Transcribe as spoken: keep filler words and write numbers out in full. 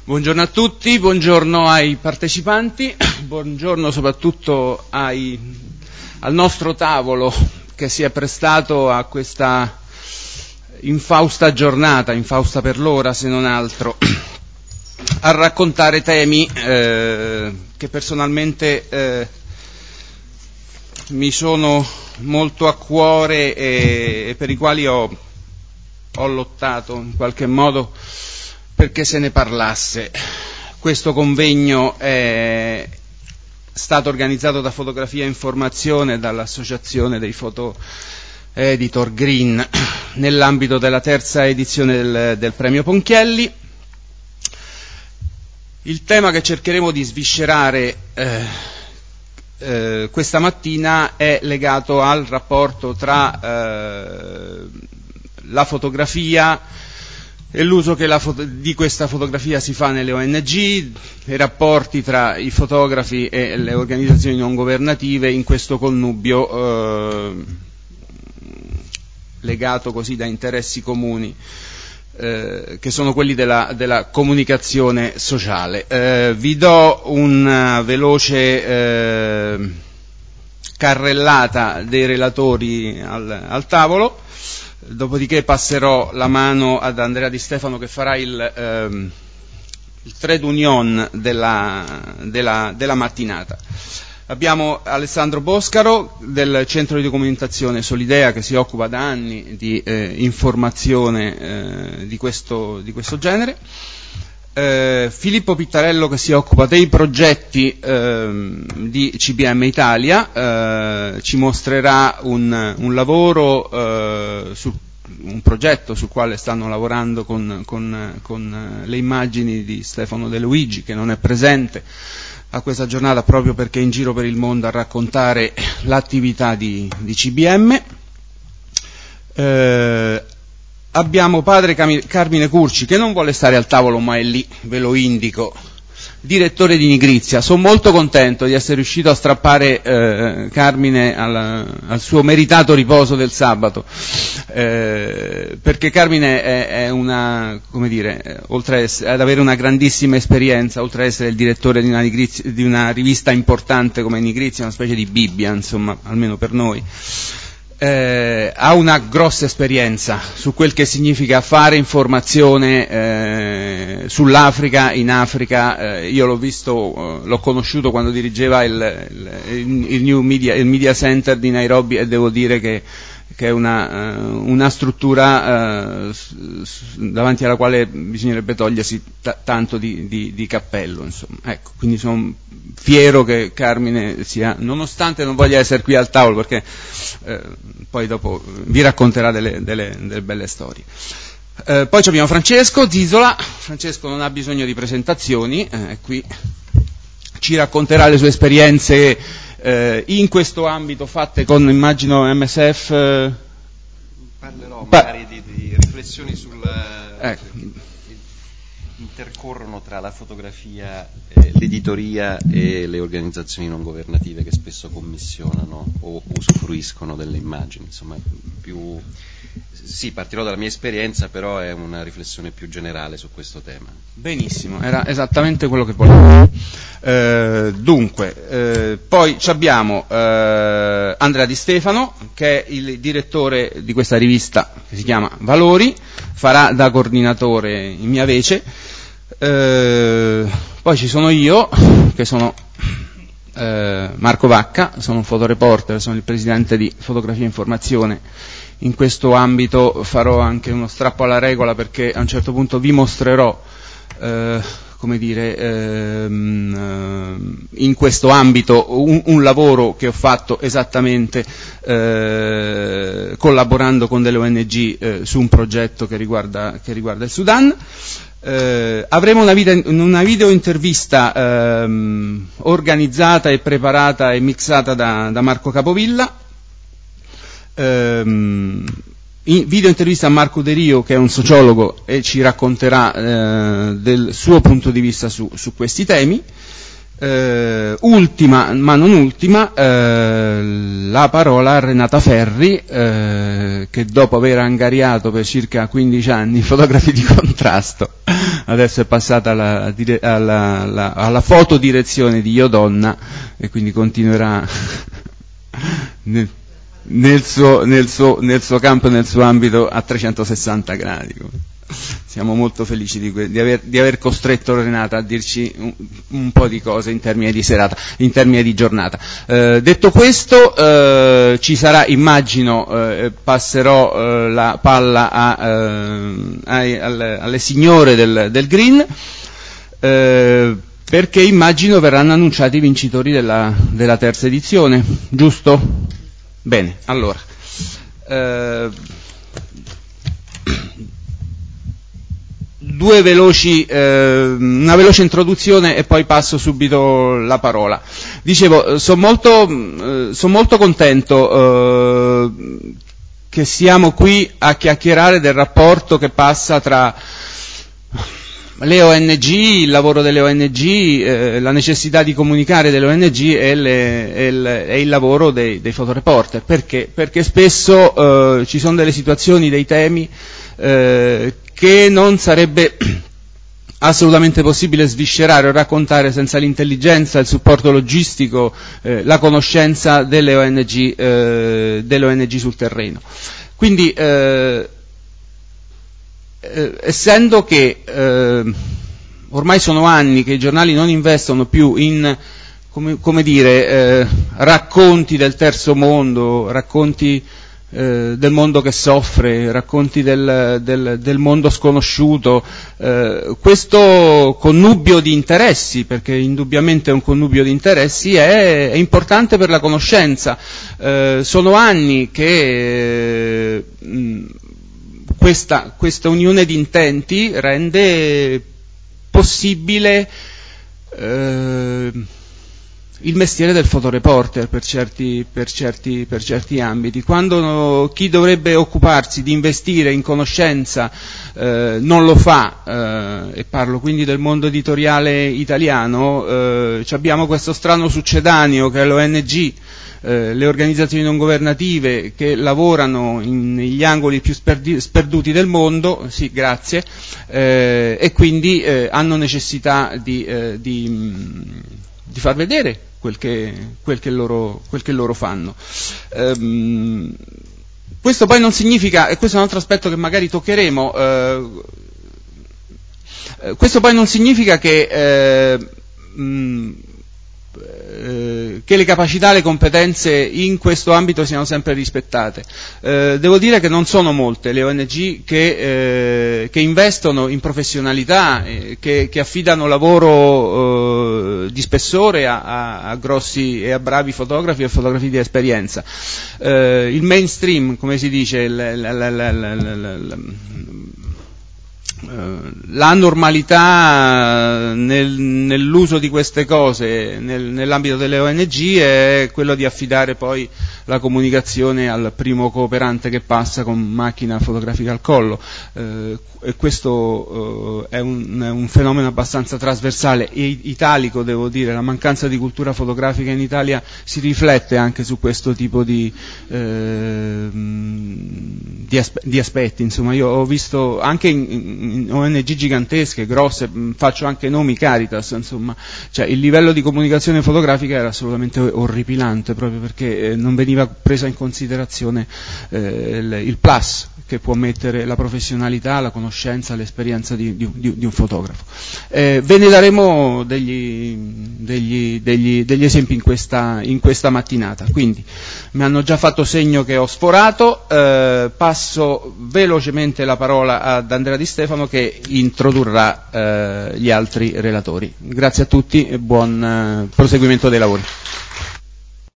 Buongiorno a tutti, buongiorno ai partecipanti, buongiorno soprattutto ai, al nostro tavolo che si è prestato a questa infausta giornata, infausta per l'ora se non altro, a raccontare temi eh, che personalmente eh, mi sono molto a cuore e, e per i quali ho, ho lottato in qualche modo perché se ne parlasse. Questo convegno è stato organizzato da Fotografia e Informazione, dall'Associazione dei Foto Editor Green, nell'ambito della terza edizione del, del Premio Ponchielli. Il tema che cercheremo di sviscerare eh, eh, questa mattina è legato al rapporto tra eh, la fotografia e l'uso che la foto- di questa fotografia si fa nelle O N G, i rapporti tra i fotografi e le organizzazioni non governative in questo connubio eh, legato così da interessi comuni eh, che sono quelli della, della comunicazione sociale. Eh, vi do una veloce eh, carrellata dei relatori al, al tavolo. Dopodiché passerò la mano ad Andrea Di Stefano che farà il, ehm, il trade union della, della, della mattinata. Abbiamo Alessandro Boscaro del Centro di Documentazione Solidea che si occupa da anni di eh, informazione eh, di, questo, di questo genere. Eh, Filippo Pittarello che si occupa dei progetti eh, di C B M Italia, eh, ci mostrerà un, un lavoro, eh, su, un progetto sul quale stanno lavorando con, con, con le immagini di Stefano De Luigi, che non è presente a questa giornata proprio perché è in giro per il mondo a raccontare l'attività di, di C B M. Eh, Abbiamo padre Carmine Curci che non vuole stare al tavolo ma è lì, ve lo indico, direttore di Nigrizia. Sono molto contento di essere riuscito a strappare eh, Carmine al, al suo meritato riposo del sabato, eh, perché Carmine è, è una, come dire, oltre ad avere una grandissima esperienza, oltre ad essere il direttore di una, Nigrizia, di una rivista importante come Nigrizia, una specie di Bibbia, insomma, almeno per noi. Eh, ha una grossa esperienza su quel che significa fare informazione eh, sull'Africa, in Africa. Eh, io l'ho visto, eh, l'ho conosciuto quando dirigeva il, il, il New Media, il Media Center di Nairobi e devo dire che, che è una, uh, una struttura uh, davanti alla quale bisognerebbe togliersi t- tanto di, di, di cappello, insomma. Ecco, quindi sono fiero che Carmine sia, nonostante non voglia essere qui al tavolo perché eh, poi dopo vi racconterà delle, delle, delle belle storie. Eh, poi abbiamo Francesco Zisola. Francesco non ha bisogno di presentazioni, eh, qui ci racconterà le sue esperienze eh, in questo ambito fatte con, immagino, M S F. Eh, Parlerò magari di, di riflessioni sul ecco. intercorrono tra la fotografia, eh, l'editoria e le organizzazioni non governative che spesso commissionano o usufruiscono delle immagini. Insomma, più sì, partirò dalla mia esperienza, però è una riflessione più generale su questo tema. Benissimo, era esattamente quello che volevo. Eh, dunque, eh, poi abbiamo eh, Andrea Di Stefano, che è il direttore di questa rivista che si chiama Valori, farà da coordinatore in mia vece. Eh, poi ci sono io, che sono eh, Marco Vacca, sono un fotoreporter, sono il presidente di Fotografia e Informazione. In questo ambito farò anche uno strappo alla regola perché a un certo punto vi mostrerò eh, come dire, ehm, in questo ambito un, un lavoro che ho fatto esattamente eh, collaborando con delle O N G eh, su un progetto che riguarda, che riguarda il Sudan. Eh, avremo una video, una video intervista ehm, organizzata e preparata e mixata da, da Marco Capovilla. Ehm, video intervista a Marco De Rio, che è un sociologo e ci racconterà eh, del suo punto di vista su, su questi temi. Eh, ultima, ma non ultima, eh, la parola a Renata Ferri, eh, che dopo aver angariato per circa quindici anni fotografi di contrasto, adesso è passata alla, alla, alla, alla fotodirezione di Io Donna, e quindi continuerà nel, nel, suo, nel, suo, nel suo campo e nel suo ambito a trecentosessanta gradi. Siamo molto felici di, que- di, aver, di aver costretto Renata a dirci un, un po' di cose in termini di serata, in termini di giornata. Eh, detto questo, eh, ci sarà, immagino, eh, passerò eh, la palla a, eh, ai, alle, alle signore del, del Green, eh, perché immagino verranno annunciati i vincitori della, della terza edizione, giusto? Bene, allora. Eh, Due veloci, eh, una veloce introduzione e poi passo subito la parola. Dicevo, sono molto, eh, son molto contento eh, che siamo qui a chiacchierare del rapporto che passa tra le O N G, il lavoro delle O N G, eh, la necessità di comunicare delle O N G e, le, e, il, e il lavoro dei, dei fotoreporter. Perché? Perché spesso eh, ci sono delle situazioni, dei temi eh, che non sarebbe assolutamente possibile sviscerare o raccontare senza l'intelligenza, il supporto logistico, eh, la conoscenza delle O N G, eh, delle O N G sul terreno. Quindi, eh, eh, essendo che eh, ormai sono anni che i giornali non investono più in, come, come dire, eh, racconti del terzo mondo, racconti Eh, del mondo che soffre, racconti del, del, del mondo sconosciuto, eh, questo connubio di interessi, perché indubbiamente è un connubio di interessi, è, è importante per la conoscenza. Eh, sono anni che eh, mh, questa, questa unione di intenti rende possibile eh, il mestiere del fotoreporter per certi, per certi, per certi ambiti. Quando chi dovrebbe occuparsi di investire in conoscenza eh, non lo fa, eh, e parlo quindi del mondo editoriale italiano, eh, abbiamo questo strano succedaneo che è l'O N G, eh, le organizzazioni non governative che lavorano in, negli angoli più sperdi, sperduti del mondo, sì, grazie, eh, e quindi eh, hanno necessità di, eh, di di far vedere quel che, quel che, loro, quel che loro fanno. Ehm, questo poi non significa, e questo è un altro aspetto che magari toccheremo, eh, questo poi non significa che, eh, mh, eh, che le capacità, le competenze in questo ambito siano sempre rispettate. Eh, devo dire che non sono molte le O N G che, eh, che investono in professionalità, eh, che, che affidano lavoro eh, di spessore a, a, a grossi e a bravi fotografi e fotografi di esperienza. Eh, il mainstream, come si dice, la, la, la, la, la, la, la, la normalità nel, nell'uso di queste cose nel, nell'ambito delle O N G è quello di affidare poi la comunicazione al primo cooperante che passa con macchina fotografica al collo, eh, e questo eh, è, un, è un fenomeno abbastanza trasversale e italico, devo dire. La mancanza di cultura fotografica in Italia si riflette anche su questo tipo di, eh, di, aspe- di aspetti. Insomma, io ho visto anche in, in O N G gigantesche, grosse, faccio anche nomi, Caritas, insomma, cioè il livello di comunicazione fotografica era assolutamente orripilante, proprio perché eh, non veniva presa in considerazione eh, il, il plus che può mettere la professionalità, la conoscenza, l'esperienza di, di, di un fotografo. Eh, ve ne daremo degli, degli, degli, degli esempi in questa, in questa mattinata. Quindi mi hanno già fatto segno che ho sforato, eh, passo velocemente la parola ad Andrea Di Stefano che introdurrà eh, gli altri relatori. Grazie a tutti e buon eh, proseguimento dei lavori.